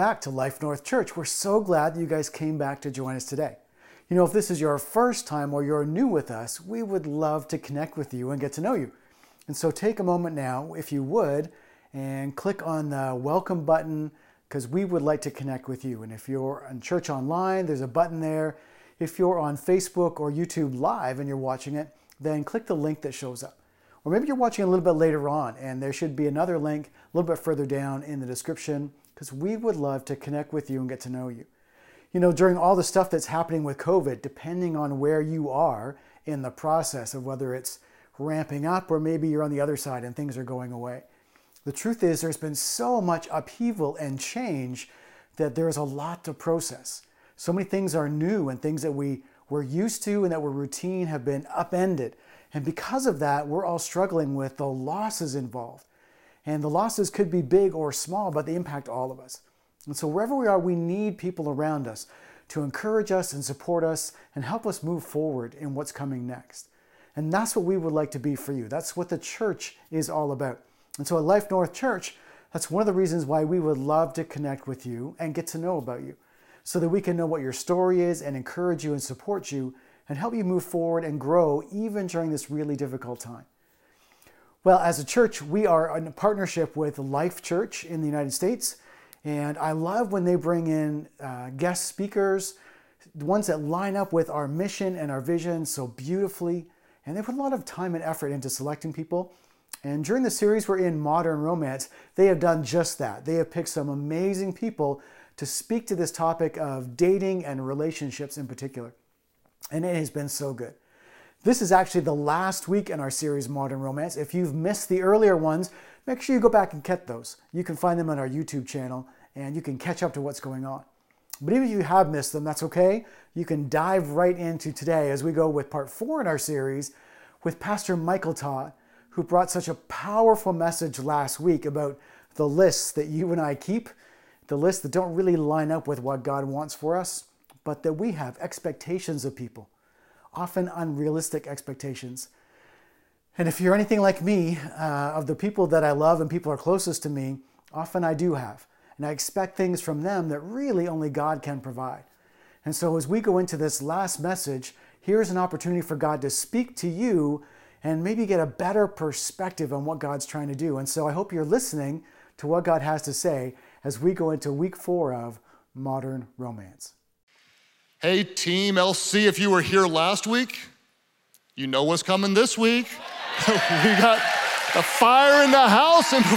Back to Life North Church. We're so glad that you guys came back to join us today. You know, if this is your first time or you're new with us, we would love to connect with you and get to know you. And so take a moment now, if you would, and click on the welcome button, because we would like to connect with you. And if you're on Church Online, there's a button there. If you're on Facebook or YouTube Live and you're watching it, then click the link that shows up. Or maybe you're watching a little bit later on, and there should be another link a little bit further down in the description, because we would love to connect with you and get to know you. You know, during all the stuff that's happening with COVID, depending on where you are in the process of whether it's ramping up or maybe you're on the other side and things are going away. The truth is there's been so much upheaval and change that there's a lot to process. So many things are new, and things that we were used to and that were routine have been upended. And because of that, we're all struggling with the losses involved. And the losses could be big or small, but they impact all of us. And so wherever we are, we need people around us to encourage us and support us and help us move forward in what's coming next. And that's what we would like to be for you. That's what the church is all about. And so at Life North Church, that's one of the reasons why we would love to connect with you and get to know about you, so that we can know what your story is and encourage you and support you and help you move forward and grow even during this really difficult time. Well, as a church, we are in partnership with Life Church in the United States, and I love when they bring in guest speakers, the ones that line up with our mission and our vision so beautifully, and they put a lot of time and effort into selecting people. And during the series we're in, Modern Romance, they have done just that. They have picked some amazing people to speak to this topic of dating and relationships in particular, and it has been so good. This is actually the last week in our series, Modern Romance. If you've missed the earlier ones, make sure you go back and catch those. You can find them on our YouTube channel, and you can catch up to what's going on. But even if you have missed them, that's okay. You can dive right into today as we go with part 4 in our series with Pastor Michael Todd, who brought such a powerful message last week about the lists that you and I keep, the lists that don't really line up with what God wants for us, but that we have expectations of people, often unrealistic expectations. And if you're anything like me, of the people that I love and people are closest to me, often I do have. And I expect things from them that really only God can provide. And so as we go into this last message, here's an opportunity for God to speak to you and maybe get a better perspective on what God's trying to do. And so I hope you're listening to what God has to say as we go into week 4 of Modern Romance. Hey, Team LC, if you were here last week, you know what's coming this week. We got a fire in the house. And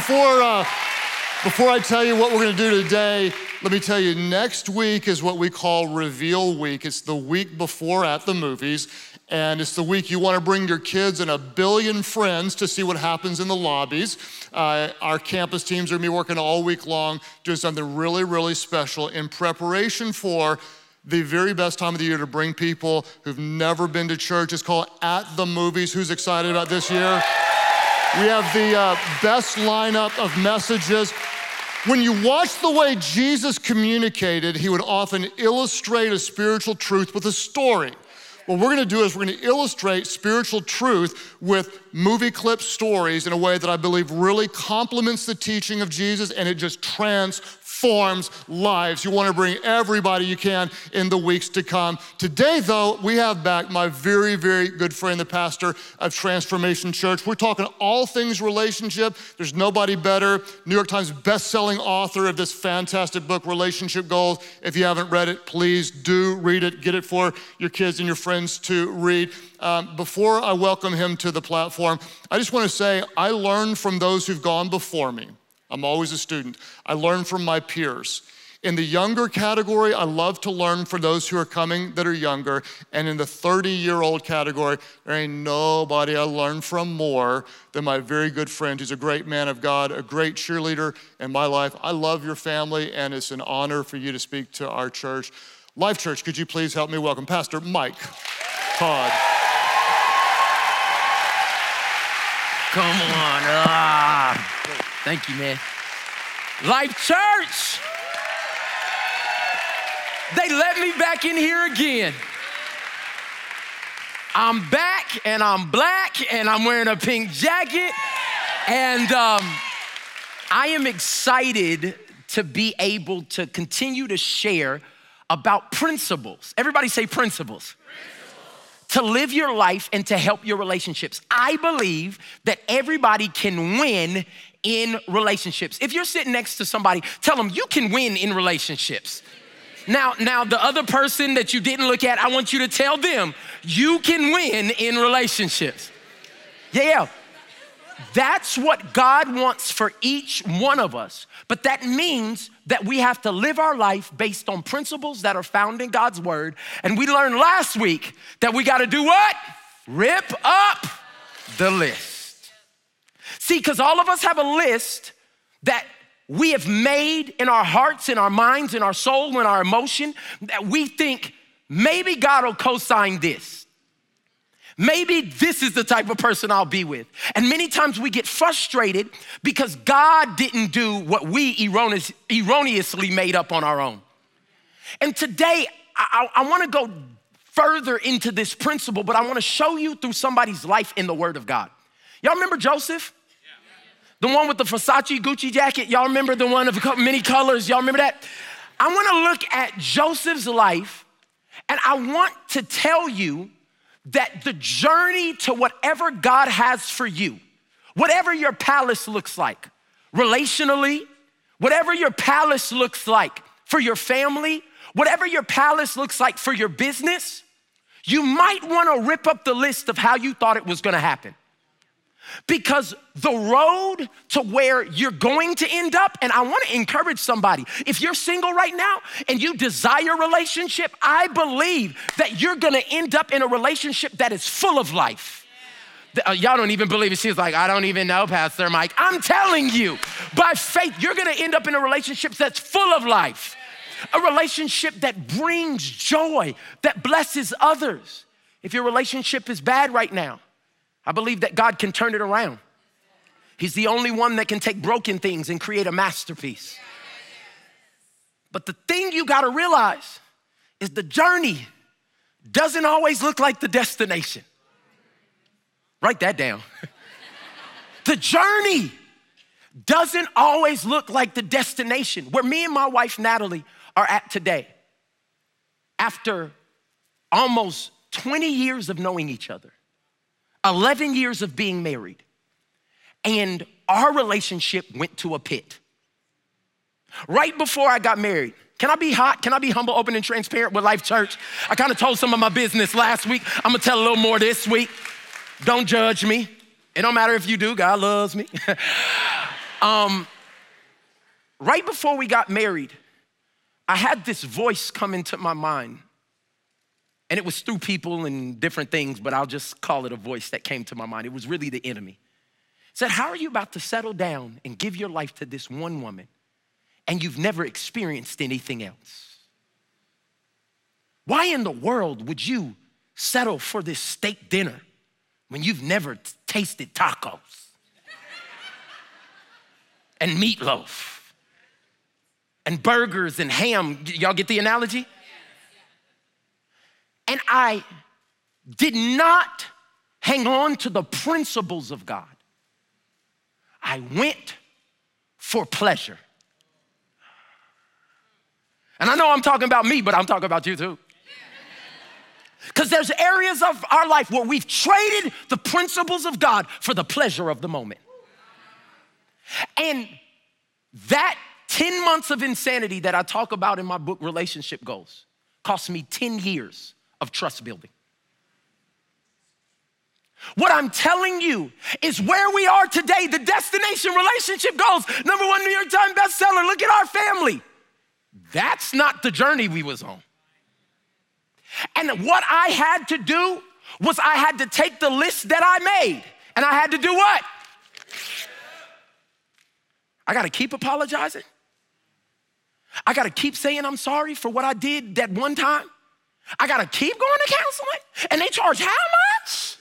before I tell you what we're gonna do today, let me tell you, next week is what we call Reveal Week. It's the week before at the movies. And it's the week you wanna bring your kids and a billion friends to see what happens in the lobbies. Our campus teams are gonna be working all week long, doing something really, really special in preparation for the very best time of the year to bring people who've never been to church. It's called At the Movies. Who's excited about this year? We have the best lineup of messages. When you watch the way Jesus communicated, he would often illustrate a spiritual truth with a story. What we're gonna do is we're gonna illustrate spiritual truth with movie clip stories in a way that I believe really complements the teaching of Jesus, and it just transforms lives. You wanna bring everybody you can in the weeks to come. Today, though, we have back my very, very good friend, the pastor of Transformation Church. We're talking all things relationship. There's nobody better. New York Times best-selling author of this fantastic book, Relationship Goals. If you haven't read it, please do read it. Get it for your kids and your friends to read. Before I welcome him to the platform, I just wanna say I learned from those who've gone before me. I'm always a student. I learn from my peers. In the younger category, I love to learn from those who are coming that are younger. And in the 30-year-old category, there ain't nobody I learn from more than my very good friend who's a great man of God, a great cheerleader in my life. I love your family, and it's an honor for you to speak to our church. Life Church, could you please help me welcome Pastor Mike Todd. Come on. Thank you, man. Life Church. They let me back in here again. I'm back, and I'm black, and I'm wearing a pink jacket. And I am excited to be able to continue to share about principles. Everybody say principles. To live your life and to help your relationships. I believe that everybody can win in relationships. If you're sitting next to somebody, tell them you can win in relationships. Now the other person that you didn't look at, I want you to tell them you can win in relationships. Yeah. That's what God wants for each one of us. But that means that we have to live our life based on principles that are found in God's word. And we learned last week that we got to do what? Rip up the list. See, because all of us have a list that we have made in our hearts, in our minds, in our soul, in our emotion, that we think maybe God will co-sign this. Maybe this is the type of person I'll be with. And many times we get frustrated because God didn't do what we erroneously made up on our own. And today, I want to go further into this principle, but I want to show you through somebody's life in the Word of God. Y'all remember Joseph? The one with the Versace Gucci jacket? Y'all remember the one of many colors? Y'all remember that? I want to look at Joseph's life, and I want to tell you that the journey to whatever God has for you, whatever your palace looks like, relationally, whatever your palace looks like for your family, whatever your palace looks like for your business, you might want to rip up the list of how you thought it was going to happen. Because the road to where you're going to end up, and I want to encourage somebody, if you're single right now and you desire a relationship, I believe that you're going to end up in a relationship that is full of life. Y'all don't even believe it. She's like, I don't even know, Pastor Mike. I'm telling you, by faith, you're going to end up in a relationship that's full of life. A relationship that brings joy, that blesses others. If your relationship is bad right now, I believe that God can turn it around. He's the only one that can take broken things and create a masterpiece. But the thing you gotta realize is the journey doesn't always look like the destination. Write that down. The journey doesn't always look like the destination. Where me and my wife, Natalie, are at today, after almost 20 years of knowing each other, 11 years of being married, and our relationship went to a pit. Right before I got married, can I be hot? Can I be humble, open, and transparent with Life Church? I kind of told some of my business last week. I'm gonna tell a little more this week. Don't judge me. It don't matter if you do, God loves me. Right before we got married, I had this voice come into my mind. And it was through people and different things, but I'll just call it a voice that came to my mind. It was really the enemy. It said, how are you about to settle down and give your life to this one woman and you've never experienced anything else? Why in the world would you settle for this steak dinner when you've never tasted tacos and meatloaf and burgers and ham? Y'all get the analogy? And I did not hang on to the principles of God. I went for pleasure. And I know I'm talking about me, but I'm talking about you too. Because there's areas of our life where we've traded the principles of God for the pleasure of the moment. And that 10 months of insanity that I talk about in my book, Relationship Goals, cost me 10 years of trust building. What I'm telling you is where we are today, the destination, Relationship Goals, #1 New York Times bestseller. Look at our family. That's not the journey we was on. And what I had to do was I had to take the list that I made and I had to do what? I gotta keep apologizing. I gotta keep saying I'm sorry for what I did that one time. I gotta keep going to counseling, and they charge how much?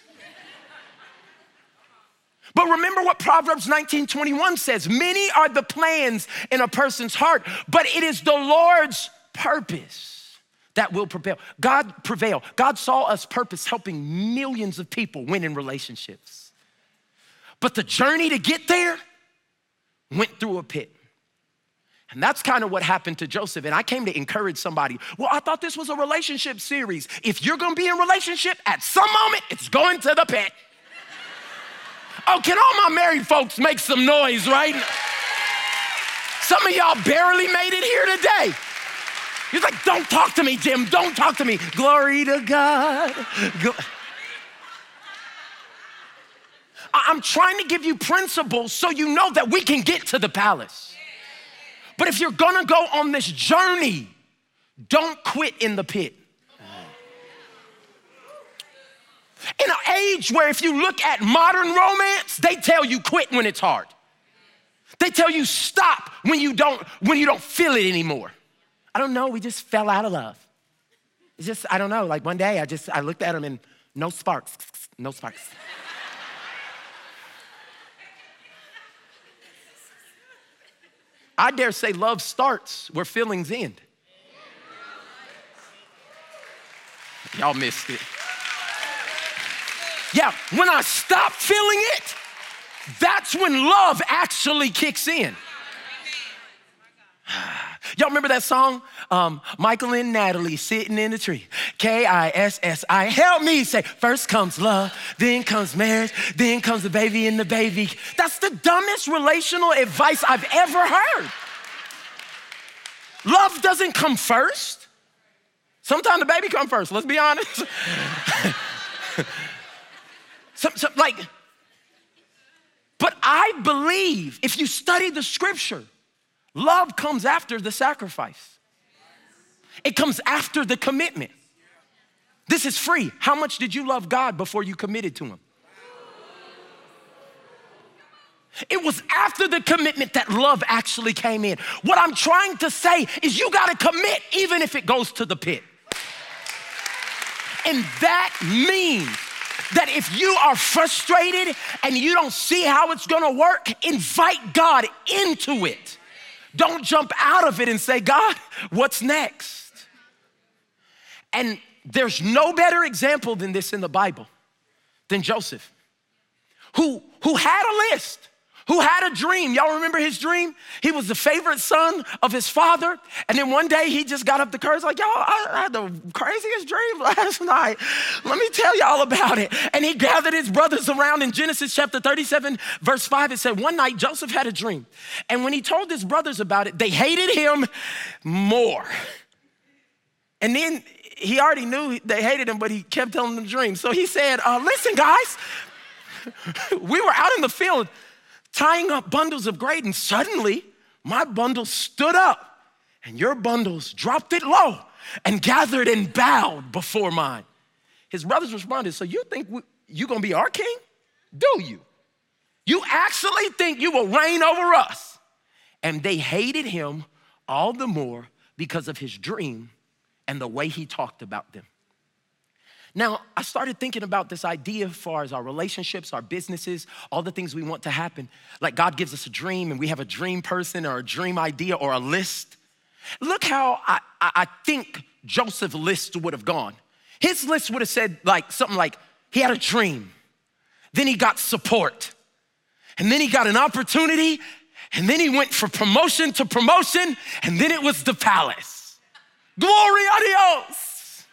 But remember what Proverbs 19:21 says, many are the plans in a person's heart, but it is the Lord's purpose that will prevail. God saw us purpose helping millions of people win in relationships. But the journey to get there went through a pit. And that's kind of what happened to Joseph. And I came to encourage somebody. Well, I thought this was a relationship series. If you're gonna be in a relationship, at some moment, it's going to the pit. Oh, can all my married folks make some noise, right? Some of y'all barely made it here today. He's like, don't talk to me, Jim, don't talk to me. Glory to God. I'm trying to give you principles so you know that we can get to the palace. But if you're gonna go on this journey, don't quit in the pit. In an age where if you look at modern romance, they tell you quit when it's hard. They tell you stop when you don't feel it anymore. I don't know, we just fell out of love. It's just, I don't know, like one day I looked at him and no sparks, no sparks. I dare say love starts where feelings end. Y'all missed it. Yeah, when I stop feeling it, that's when love actually kicks in. Y'all remember that song? Michael and Natalie sitting in the tree. K-I-S-S-I, help me say, first comes love, then comes marriage, then comes the baby and the baby. That's the dumbest relational advice I've ever heard. Love doesn't come first. Sometimes the baby comes first, let's be honest. But I believe if you study the scripture, love comes after the sacrifice. It comes after the commitment. This is free. How much did you love God before you committed to him? It was after the commitment that love actually came in. What I'm trying to say is you gotta commit even if it goes to the pit. And that means that if you are frustrated and you don't see how it's gonna work, invite God into it. Don't jump out of it and say, God, what's next? And there's no better example than this in the Bible than Joseph, who had a list, who had a dream. Y'all remember his dream? He was the favorite son of his father. And then one day he just got up the courage like, y'all, I had the craziest dream last night. Let me tell y'all about it. And he gathered his brothers around in Genesis chapter 37, verse 5. It said, one night Joseph had a dream. And when he told his brothers about it, they hated him more. And then he already knew they hated him, but he kept telling them the dream. So he said, listen guys, we were out in the field tying up bundles of grain, and suddenly my bundle stood up and your bundles dropped it low and gathered and bowed before mine. His brothers responded, so you think you gonna be our king? Do you? You actually think you will reign over us? And they hated him all the more because of his dream and the way he talked about them. Now, I started thinking about this idea as far as our relationships, our businesses, all the things we want to happen. Like God gives us a dream and we have a dream person or a dream idea or a list. Look how I think Joseph's list would have gone. His list would have said like something like, he had a dream, then he got support, and then he got an opportunity, and then he went from promotion to promotion, and then it was the palace. Glory a Dios.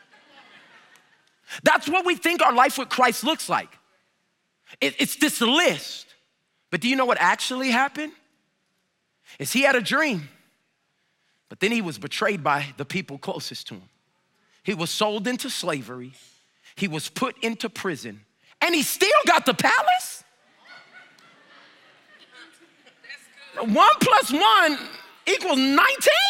That's what we think our life with Christ looks like. It's this list. But do you know what actually happened? Is he had a dream, but then he was betrayed by the people closest to him. He was sold into slavery. He was put into prison, and he still got the palace? 1 + 1 = 19?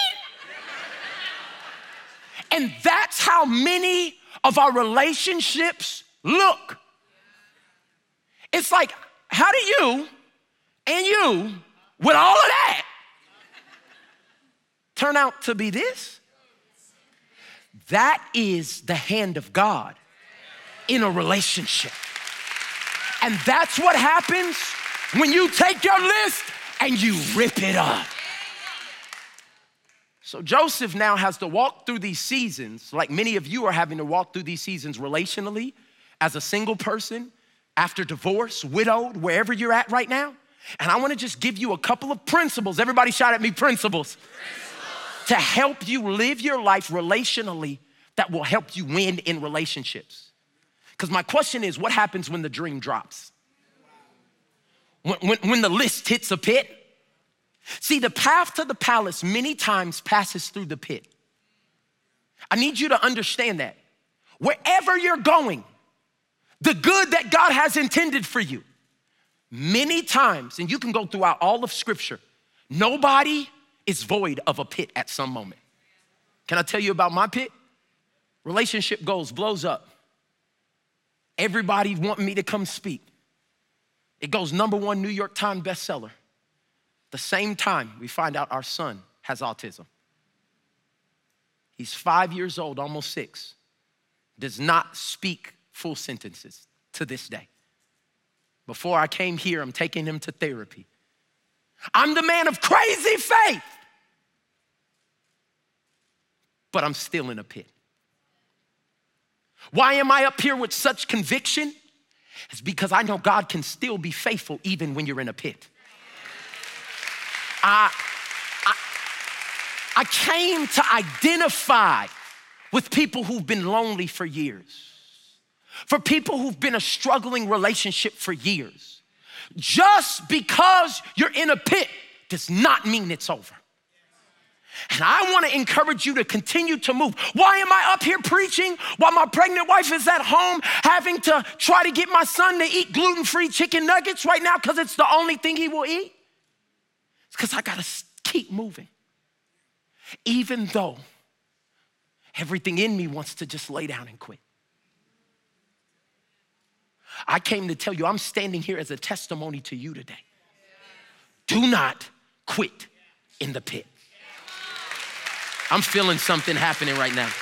And that's how many of our relationships look. It's like, how do you and you, with all of that, turn out to be this? That is the hand of God in a relationship. And that's what happens when you take your list and you rip it up. So Joseph now has to walk through these seasons, like many of you are having to walk through these seasons relationally, as a single person, after divorce, widowed, wherever you're at right now. And I wanna just give you a couple of principles. Everybody shout at me, principles. To help you live your life relationally that will help you win in relationships. Because my question is, what happens when the dream drops? When the list hits a pit? See, the path to the palace many times passes through the pit. I need you to understand that. Wherever you're going, the good that God has intended for you, many times, and you can go throughout all of Scripture, nobody is void of a pit at some moment. Can I tell you about my pit? Relationship goals, blows up. Everybody wanting me to come speak. It goes #1 New York Times bestseller. The same time we find out our son has autism. He's 5 years old, almost 6. Does not speak full sentences to this day. Before I came here, I'm taking him to therapy. I'm the man of crazy faith, but I'm still in a pit. Why am I up here with such conviction? It's because I know God can still be faithful even when you're in a pit. I came to identify with people who've been lonely for years, for people who've been a struggling relationship for years. Just because you're in a pit does not mean it's over. And I want to encourage you to continue to move. Why am I up here preaching while my pregnant wife is at home having to try to get my son to eat gluten-free chicken nuggets right now because it's the only thing he will eat? It's because I got to keep moving. Even though everything in me wants to just lay down and quit. I came to tell you, I'm standing here as a testimony to you today. Do not quit in the pit. I'm feeling something happening right now.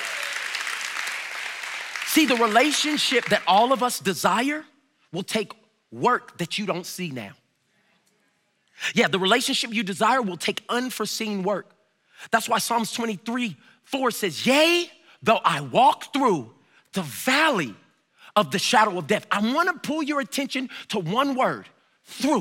See, the relationship that all of us desire will take work that you don't see now. Yeah, the relationship you desire will take unforeseen work. That's why Psalms 23:4 says, yea, though I walk through the valley of the shadow of death. I want to pull your attention to one word, through.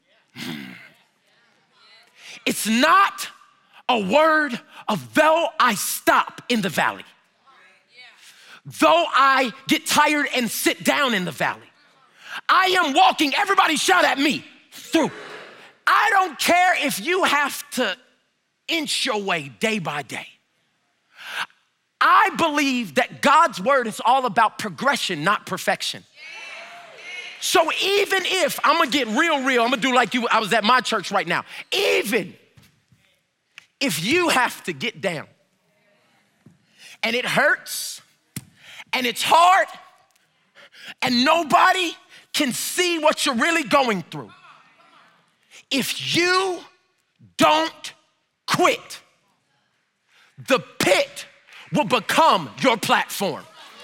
It's not a word of though I stop in the valley, though I get tired and sit down in the valley. I am walking, everybody shout at me, through. I don't care if you have to inch your way day by day. I believe that God's word is all about progression, not perfection. So even if, I'm gonna get real, I'm gonna do like you, I was at my church right now. Even if you have to get down and it hurts and it's hard and nobody can see what you're really going through, if you don't quit, the pit will become your platform.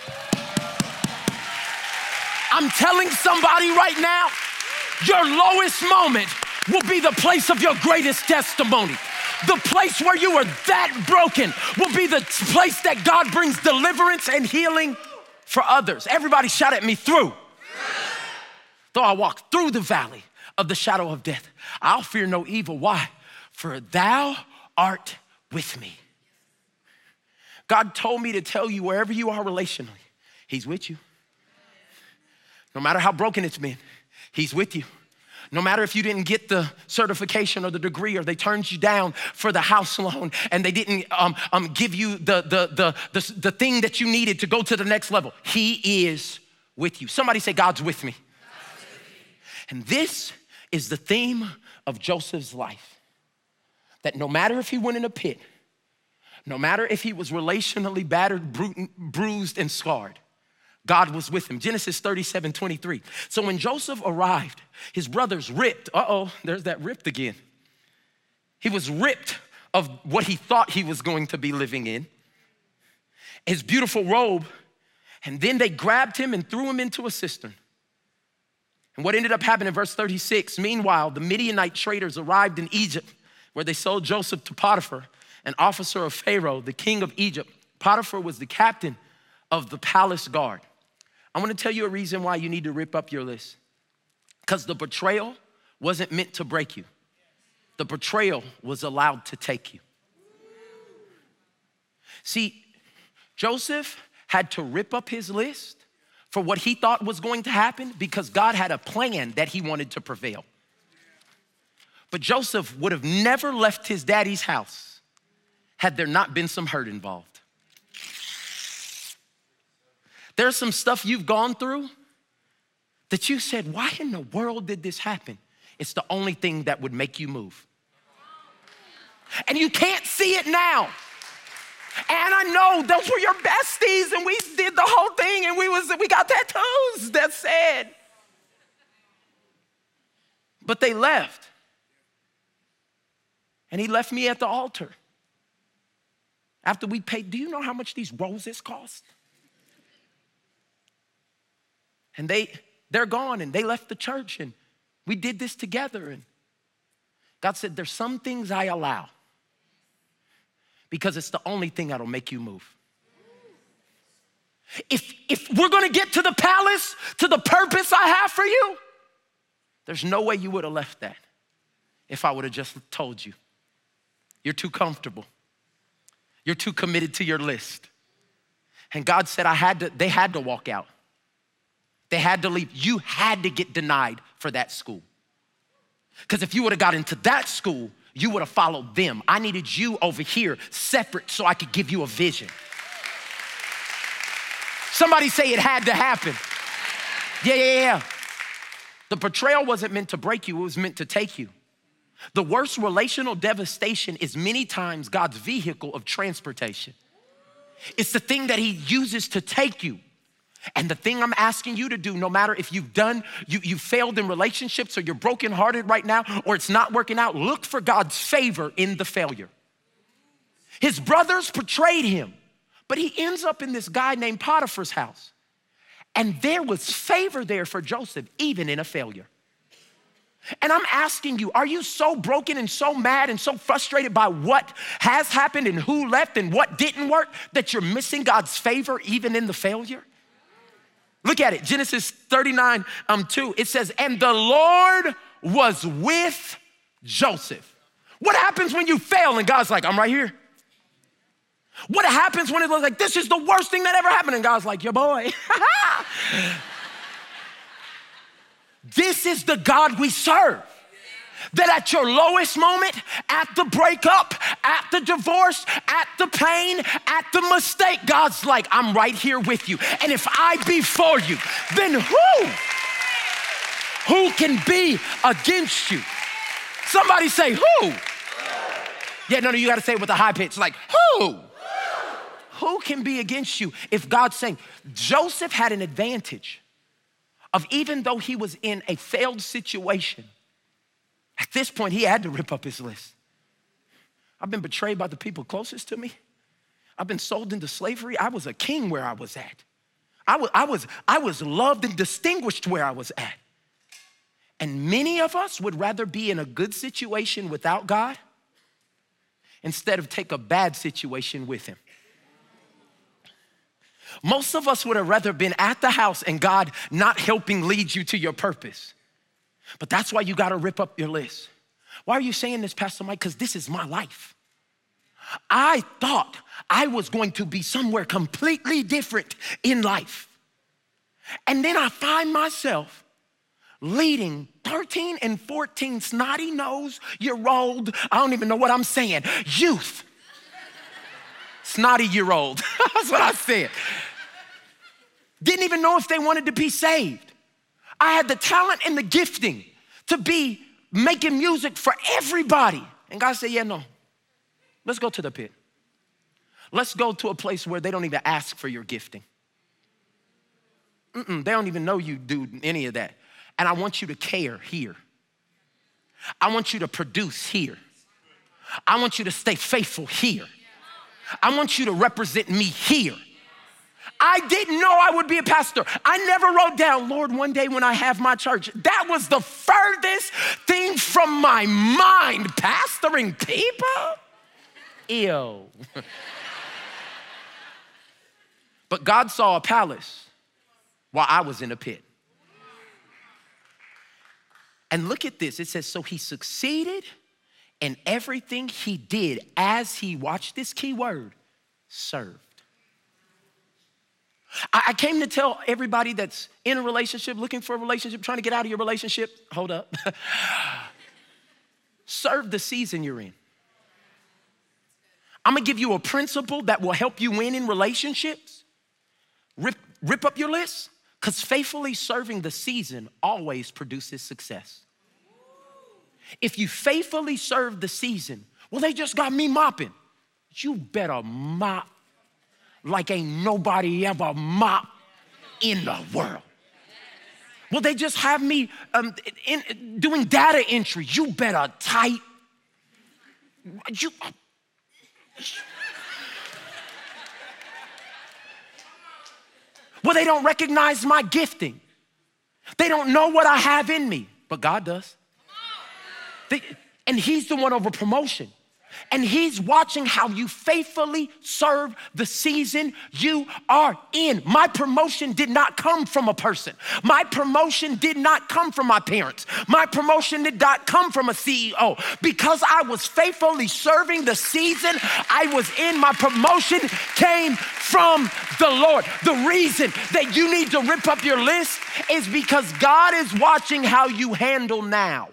I'm telling somebody right now, your lowest moment will be the place of your greatest testimony. The place where you are that broken will be the place that God brings deliverance and healing for others. Everybody shout at me, through. Though I walk through the valley of the shadow of death, I'll fear no evil. Why? For thou art with me. God told me to tell you wherever you are relationally, he's with you. No matter how broken it's been, he's with you. No matter if you didn't get the certification or the degree, or they turned you down for the house loan and they didn't give you the thing that you needed to go to the next level, he is with you. Somebody say, God's with me. God's with me. And this is the theme of Joseph's life. That no matter if he went in a pit, no matter if he was relationally battered, bruised, and scarred, God was with him. Genesis 37:23. So when Joseph arrived, his brothers ripped, there's that ripped again. He was ripped of what he thought he was going to be living in, his beautiful robe, and then they grabbed him and threw him into a cistern. And what ended up happening in verse 36, meanwhile, the Midianite traders arrived in Egypt, where they sold Joseph to Potiphar, an officer of Pharaoh, the king of Egypt. Potiphar was the captain of the palace guard. I want to tell you a reason why you need to rip up your list. Because the betrayal wasn't meant to break you. The betrayal was allowed to take you. See, Joseph had to rip up his list for what he thought was going to happen because God had a plan that he wanted to prevail. But Joseph would have never left his daddy's house had there not been some hurt involved. There's some stuff you've gone through that you said, why in the world did this happen? It's the only thing that would make you move. And you can't see it now. And I know those were your besties and we did the whole thing and we got tattoos that said. But they left. And he left me at the altar. After we paid, do you know how much these roses cost? And they're gone and they left the church and we did this together. And God said, there's some things I allow because it's the only thing that'll make you move. If we're gonna get to the palace, to the purpose I have for you, there's no way you would have left that if I would have just told you. You're too comfortable. You're too committed to your list. And God said they had to walk out. They had to leave. You had to get denied for that school. Because if you would have got into that school, you would have followed them. I needed you over here separate so I could give you a vision. Somebody say it had to happen. Yeah. The betrayal wasn't meant to break you, it was meant to take you. The worst relational devastation is many times God's vehicle of transportation. It's the thing that he uses to take you. And the thing I'm asking you to do, no matter if you've failed in relationships or you're brokenhearted right now or it's not working out, look for God's favor in the failure. His brothers betrayed him, but he ends up in this guy named Potiphar's house. And there was favor there for Joseph, even in a failure. And I'm asking you, are you so broken and so mad and so frustrated by what has happened and who left and what didn't work that you're missing God's favor even in the failure? Look at it, Genesis 39:2. It says, and the Lord was with Joseph. What happens when you fail and God's like, I'm right here? What happens when it looks like this is the worst thing that ever happened and God's like, your boy. This is the God we serve. That at your lowest moment, at the breakup, at the divorce, at the pain, at the mistake, God's like, I'm right here with you. And if I be for you, then who can be against you? Somebody say, who? Yeah, no, you gotta say it with a high pitch, like, who? Who can be against you? If God's saying, Joseph had an advantage of even though he was in a failed situation, at this point, he had to rip up his list. I've been betrayed by the people closest to me. I've been sold into slavery. I was a king where I was at. I was loved and distinguished where I was at. And many of us would rather be in a good situation without God instead of take a bad situation with him. Most of us would have rather been at the house and God not helping lead you to your purpose. But that's why you gotta rip up your list. Why are you saying this, Pastor Mike? Because this is my life. I thought I was going to be somewhere completely different in life. And then I find myself leading 13 and 14 snotty-nose-year-old, I don't even know what I'm saying, youth. Snotty-year-old, that's what I said. Didn't even know if they wanted to be saved. I had the talent and the gifting to be making music for everybody. And God said, yeah, no, let's go to the pit. Let's go to a place where they don't even ask for your gifting. They don't even know you do any of that. And I want you to care here. I want you to produce here. I want you to stay faithful here. I want you to represent me here. I didn't know I would be a pastor. I never wrote down, Lord, one day when I have my church. That was the furthest thing from my mind. Pastoring people? Ew. But God saw a palace while I was in a pit. And look at this. It says, so he succeeded in everything he did as he, watch this key word, served. I came to tell everybody that's in a relationship, looking for a relationship, trying to get out of your relationship, hold up. Serve the season you're in. I'm gonna give you a principle that will help you win in relationships. Rip up your list, because faithfully serving the season always produces success. If you faithfully serve the season, well, they just got me mopping. You better mop like ain't nobody ever mopped in the world. Well, they just have me doing data entry. You better type. Well, they don't recognize my gifting. They don't know what I have in me, but God does. And he's the one over promotion. And he's watching how you faithfully serve the season you are in. My promotion did not come from a person. My promotion did not come from my parents. My promotion did not come from a CEO. Because I was faithfully serving the season I was in, my promotion came from the Lord. The reason that you need to rip up your list is because God is watching how you handle now.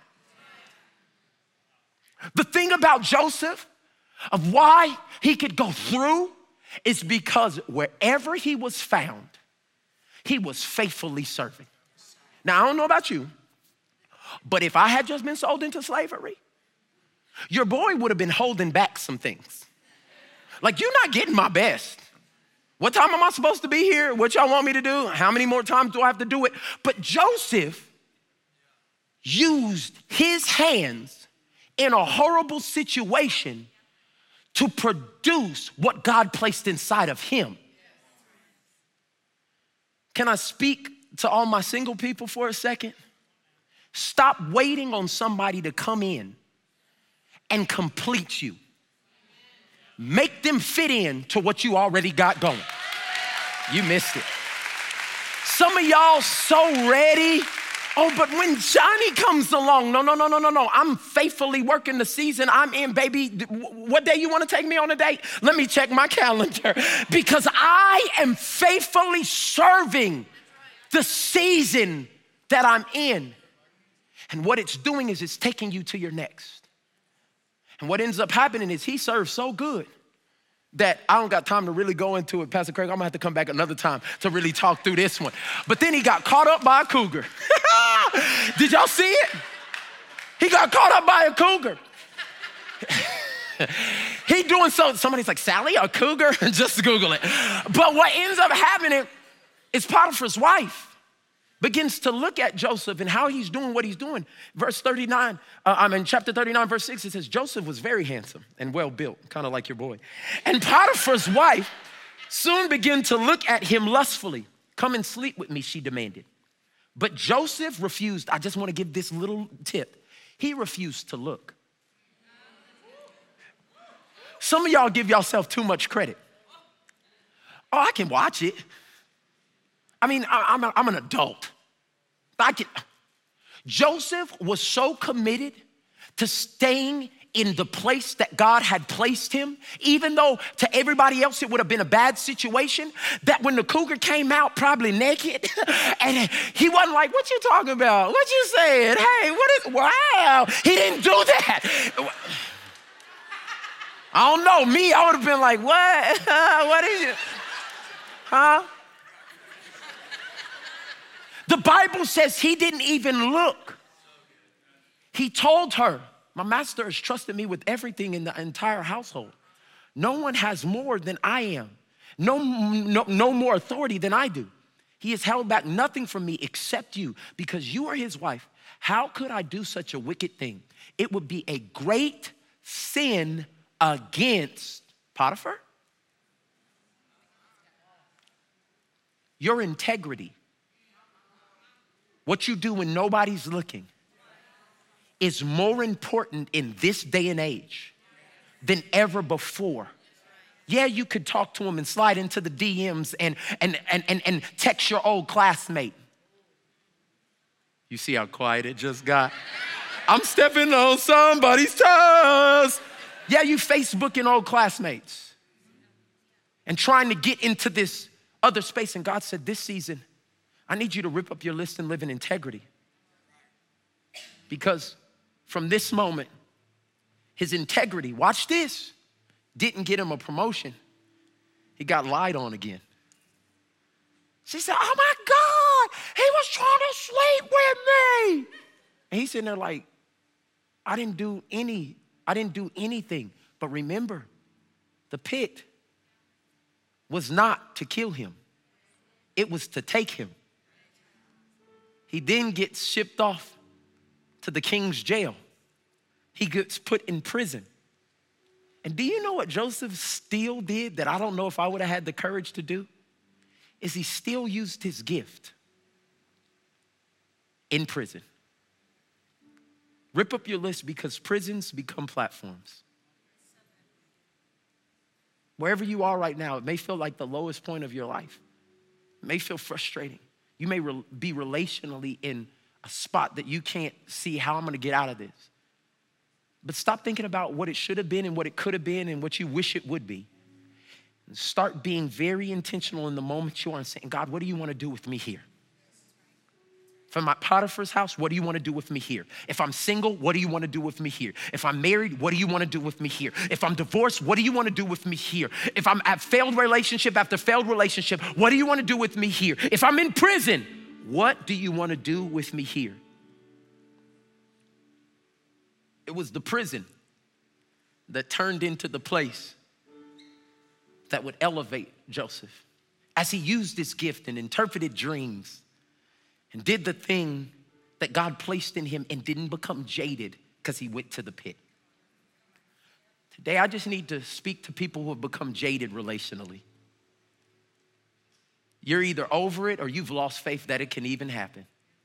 The thing about Joseph, of why he could go through, is because wherever he was found, he was faithfully serving. Now, I don't know about you, but if I had just been sold into slavery, your boy would have been holding back some things. Like, you're not getting my best. What time am I supposed to be here? What y'all want me to do? How many more times do I have to do it? But Joseph used his hands in a horrible situation to produce what God placed inside of him. Can I speak to all my single people for a second? Stop waiting on somebody to come in and complete you. Make them fit in to what you already got going. You missed it. Some of y'all so ready. Oh, but when Johnny comes along, no. I'm faithfully working the season I'm in, baby. What day you want to take me on a date? Let me check my calendar. Because I am faithfully serving the season that I'm in. And what it's doing is it's taking you to your next. And what ends up happening is he serves so good that I don't got time to really go into it. Pastor Craig, I'm gonna have to come back another time to really talk through this one. But then he got caught up by a cougar. Did y'all see it? He got caught up by a cougar. He doing so, somebody's like, Sally, a cougar? Just Google it. But what ends up happening is Potiphar's wife begins to look at Joseph and how he's doing what he's doing. Chapter 39, verse 6, it says, Joseph was very handsome and well built, kind of like your boy. And Potiphar's wife soon began to look at him lustfully. Come and sleep with me, she demanded. But Joseph refused. I just want to give this little tip. He refused to look. Some of y'all give yourself too much credit. Oh, I can watch it. I mean, I'm an adult. Joseph was so committed to staying in the place that God had placed him, even though to everybody else it would have been a bad situation, that when the cougar came out probably naked, and he wasn't like, what you talking about? What you saying? Hey, wow. He didn't do that. I don't know, me, I would have been like, what? What is it? Huh? The Bible says he didn't even look. He told her, my master has trusted me with everything in the entire household. No one has more than I am. No more authority than I do. He has held back nothing from me except you, because you are his wife. How could I do such a wicked thing? It would be a great sin against Potiphar. Your integrity, what you do when nobody's looking, is more important in this day and age than ever before. Yeah, you could talk to him and slide into the DMs and text your old classmate. You see how quiet it just got? I'm stepping on somebody's toes. Yeah, you Facebooking old classmates and trying to get into this other space. And God said, this season, I need you to rip up your list and live in integrity. Because from this moment, his integrity, watch this, didn't get him a promotion. He got lied on again. She said, oh my God, he was trying to sleep with me. And he's sitting there like, I didn't do anything. But remember, the pit was not to kill him. It was to take him. He then gets shipped off to the king's jail. He gets put in prison. And do you know what Joseph still did that I don't know if I would have had the courage to do? Is he still used his gift in prison. Rip up your list because prisons become platforms. Wherever you are right now, it may feel like the lowest point of your life. It may feel frustrating. You may be relationally in a spot that you can't see how I'm gonna get out of this. But stop thinking about what it should have been and what it could have been and what you wish it would be. And start being very intentional in the moment you are and saying, God, what do you wanna do with me here? If I'm at Potiphar's house, what do you want to do with me here? If I'm single, what do you want to do with me here? If I'm married, what do you want to do with me here? If I'm divorced, what do you want to do with me here? If I'm at failed relationship after failed relationship, what do you want to do with me here? If I'm in prison, what do you want to do with me here? It was the prison that turned into the place that would elevate Joseph as he used his gift and interpreted dreams and did the thing that God placed in him and didn't become jaded because he went to the pit. Today, I just need to speak to people who have become jaded relationally. You're either over it or you've lost faith that it can even happen.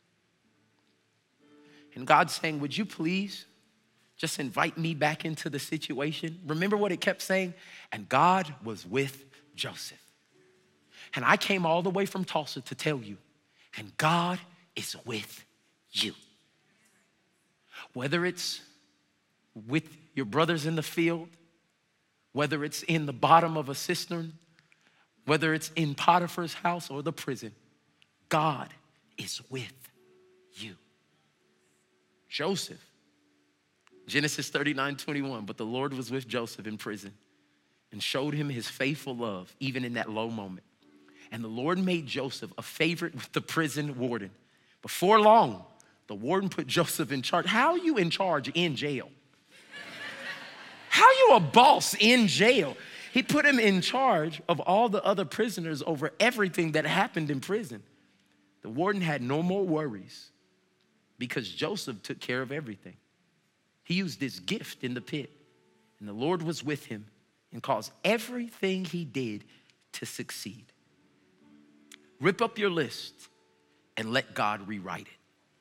And God's saying, would you please just invite me back into the situation? Remember what it kept saying? And God was with Joseph. And I came all the way from Tulsa to tell you, and God is with you. Whether it's with your brothers in the field, whether it's in the bottom of a cistern, whether it's in Potiphar's house or the prison, God is with you. Joseph, Genesis 39:21, but the Lord was with Joseph in prison and showed him his faithful love even in that low moment. And the Lord made Joseph a favorite with the prison warden. Before long, the warden put Joseph in charge. How are you in charge in jail? How are you a boss in jail? He put him in charge of all the other prisoners over everything that happened in prison. The warden had no more worries because Joseph took care of everything. He used his gift in the pit, and the Lord was with him and caused everything he did to succeed. Rip up your list and let God rewrite it.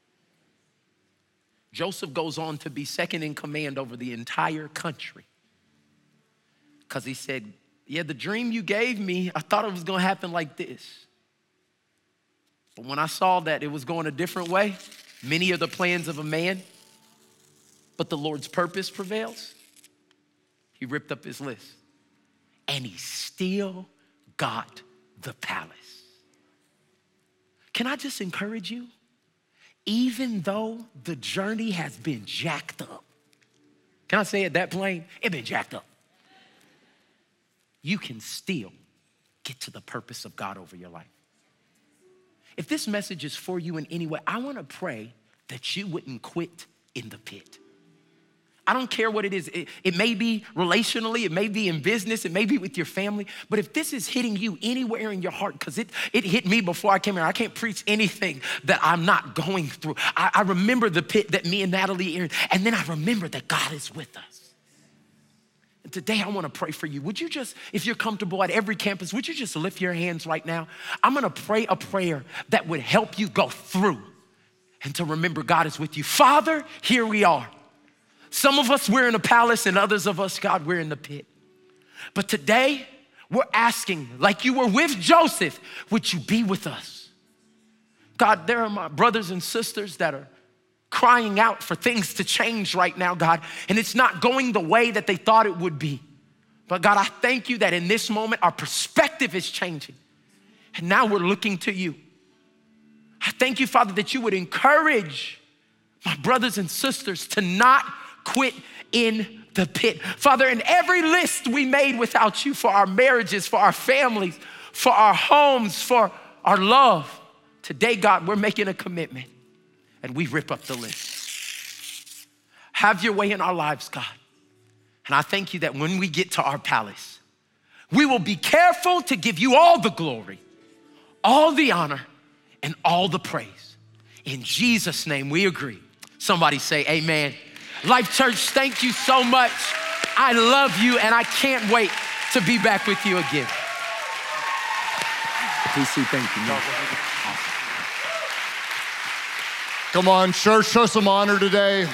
Joseph goes on to be second in command over the entire country because he said, yeah, the dream you gave me, I thought it was going to happen like this. But when I saw that it was going a different way, many are the plans of a man, but the Lord's purpose prevails. He ripped up his list and he still got the palace. Can I just encourage you? Even though the journey has been jacked up, can I say it that plain? It's been jacked up. You can still get to the purpose of God over your life. If this message is for you in any way, I want to pray that you wouldn't quit in the pit. I don't care what it is. It may be relationally, it may be in business, it may be with your family, but if this is hitting you anywhere in your heart, because it hit me before I came here, I can't preach anything that I'm not going through. I remember the pit that me and Natalie are in, and then I remember that God is with us. And today I want to pray for you. Would you just, if you're comfortable at every campus, would you just lift your hands right now? I'm going to pray a prayer that would help you go through and to remember God is with you. Father, here we are. Some of us, we're in a palace, and others of us, God, we're in the pit. But today, we're asking, like you were with Joseph, would you be with us? God, there are my brothers and sisters that are crying out for things to change right now, God, and it's not going the way that they thought it would be. But God, I thank you that in this moment, our perspective is changing. And now we're looking to you. I thank you, Father, that you would encourage my brothers and sisters to not quit in the pit. Father, in every list we made without you for our marriages, for our families, for our homes, for our love, today, God, we're making a commitment and we rip up the list. Have your way in our lives, God. And I thank you that when we get to our palace, we will be careful to give you all the glory, all the honor, and all the praise. In Jesus' name we agree. Somebody say amen. Life Church, thank you so much. I love you and I can't wait to be back with you again. PC, thank you. Awesome. Come on, church, show some honor today.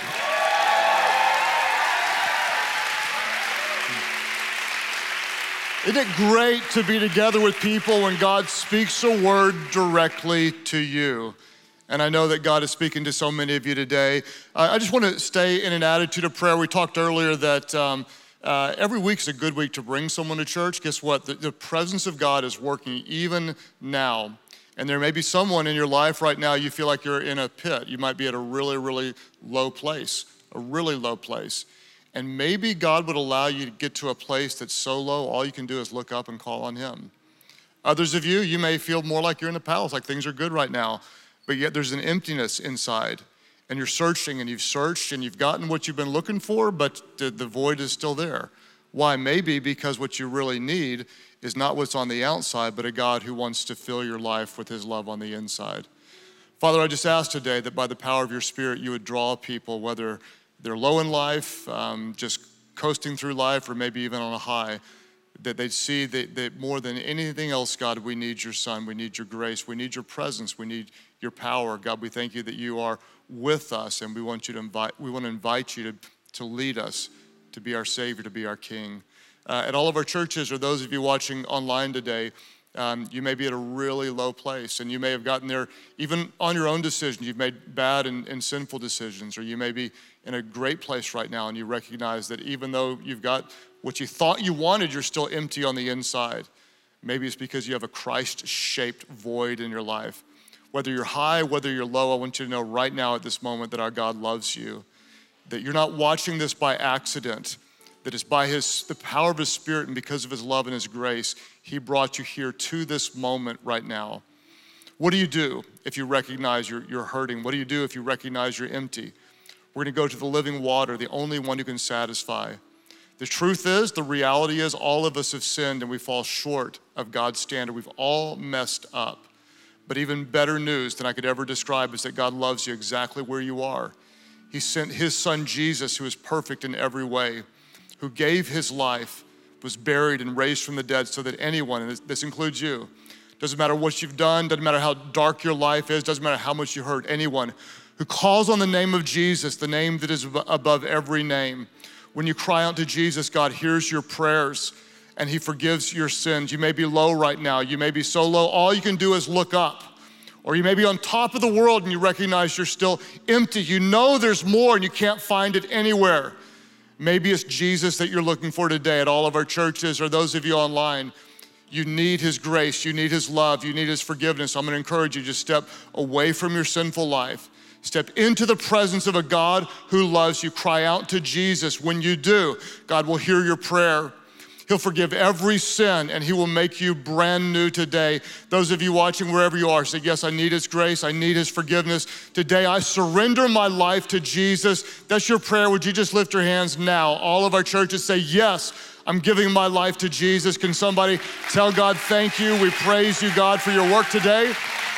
Isn't it great to be together with people when God speaks a word directly to you? And I know that God is speaking to so many of you today. I just want to stay in an attitude of prayer. We talked earlier that every week is a good week to bring someone to church. Guess what? The presence of God is working even now. And there may be someone in your life right now, you feel like you're in a pit. You might be at a really, really low place, a really low place. And maybe God would allow you to get to a place that's so low, all you can do is look up and call on him. Others of you, you may feel more like you're in a palace, like things are good right now, but yet there's an emptiness inside. And you're searching and you've searched and you've gotten what you've been looking for, but the void is still there. Why? Maybe because what you really need is not what's on the outside, but a God who wants to fill your life with his love on the inside. Father, I just ask today that by the power of your Spirit, you would draw people, whether they're low in life, just coasting through life, or maybe even on a high, that they'd see that more than anything else, God, we need your Son, we need your grace, we need your presence, we need your power. God, we thank you that you are with us, and we want to invite you to lead us, to be our Savior, to be our King. At all of our churches, or those of you watching online today, you may be at a really low place, and you may have gotten there even on your own decisions. You've made bad and sinful decisions, or you may be in a great place right now, and you recognize that even though you've got what you thought you wanted, you're still empty on the inside. Maybe it's because you have a Christ-shaped void in your life. Whether you're high, whether you're low, I want you to know right now at this moment that our God loves you, that you're not watching this by accident, that it's by the power of his Spirit and because of his love and his grace, he brought you here to this moment right now. What do you do if you recognize you're hurting? What do you do if you recognize you're empty? We're gonna go to the living water, the only one who can satisfy. The truth is, the reality is, all of us have sinned and we fall short of God's standard. We've all messed up. But even better news than I could ever describe is that God loves you exactly where you are. He sent his Son Jesus, who is perfect in every way, who gave his life, was buried and raised from the dead so that anyone, and this includes you, doesn't matter what you've done, doesn't matter how dark your life is, doesn't matter how much you hurt, anyone who calls on the name of Jesus, the name that is above every name. When you cry out to Jesus, God hears your prayers and he forgives your sins. You may be low right now. You may be so low, all you can do is look up. Or you may be on top of the world and you recognize you're still empty. You know there's more and you can't find it anywhere. Maybe it's Jesus that you're looking for today at all of our churches, or those of you online. You need his grace, you need his love, you need his forgiveness. I'm gonna encourage you to step away from your sinful life. Step into the presence of a God who loves you. Cry out to Jesus. When you do, God will hear your prayer. He'll forgive every sin and he will make you brand new today. Those of you watching wherever you are, say, yes, I need his grace, I need his forgiveness. Today, I surrender my life to Jesus. That's your prayer. Would you just lift your hands now? All of our churches say, yes, I'm giving my life to Jesus. Can somebody tell God, thank you? We praise you, God, for your work today.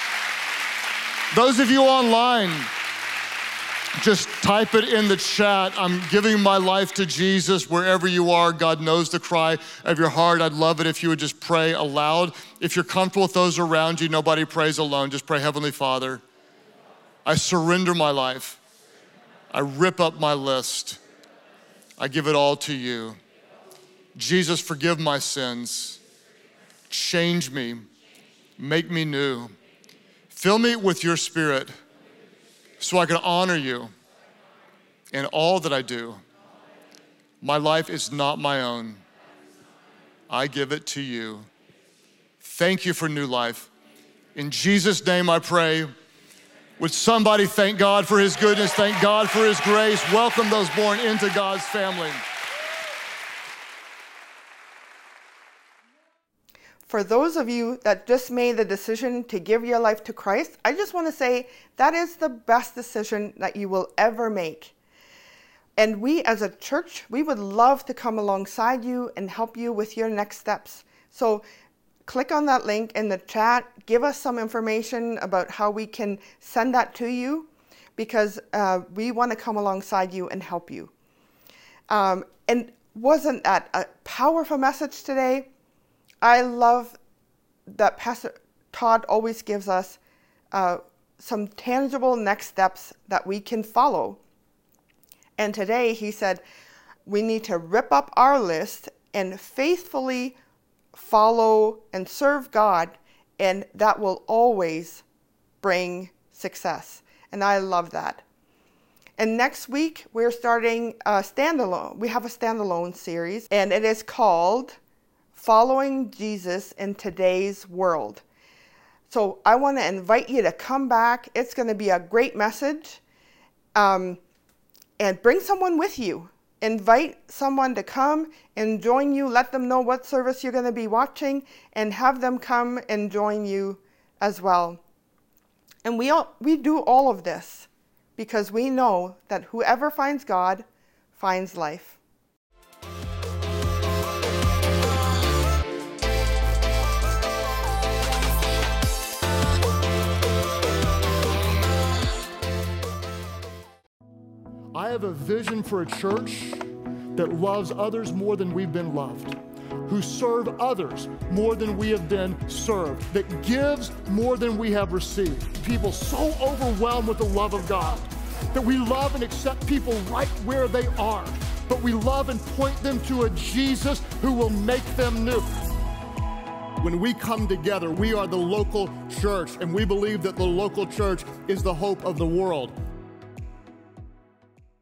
Those of you online, just type it in the chat. I'm giving my life to Jesus wherever you are. God knows the cry of your heart. I'd love it if you would just pray aloud. If you're comfortable with those around you, nobody prays alone. Just pray, Heavenly Father, I surrender my life. I rip up my list. I give it all to you. Jesus, forgive my sins. Change me. Make me new. Fill me with your Spirit so I can honor you in all that I do. My life is not my own. I give it to you. Thank you for new life. In Jesus' name I pray. Would somebody thank God for his goodness, thank God for his grace, welcome those born into God's family. For those of you that just made the decision to give your life to Christ, I just want to say that is the best decision that you will ever make. And we as a church, we would love to come alongside you and help you with your next steps. So click on that link in the chat, give us some information about how we can send that to you, because we want to come alongside you and help you. And wasn't that a powerful message today? I love that Pastor Todd always gives us some tangible next steps that we can follow. And today he said, we need to rip up our list and faithfully follow and serve God, and that will always bring success. And I love that. And next week, we're starting a standalone. We have a standalone series, and it is called Following Jesus in Today's World. So I want to invite you to come back. It's going to be a great message. And bring someone with you. Invite someone to come and join you. Let them know what service you're going to be watching, and have them come and join you as well. And we do all of this because we know that whoever finds God finds life. I have a vision for a church that loves others more than we've been loved, who serve others more than we have been served, that gives more than we have received. People so overwhelmed with the love of God that we love and accept people right where they are, but we love and point them to a Jesus who will make them new. When we come together, we are the local church, and we believe that the local church is the hope of the world.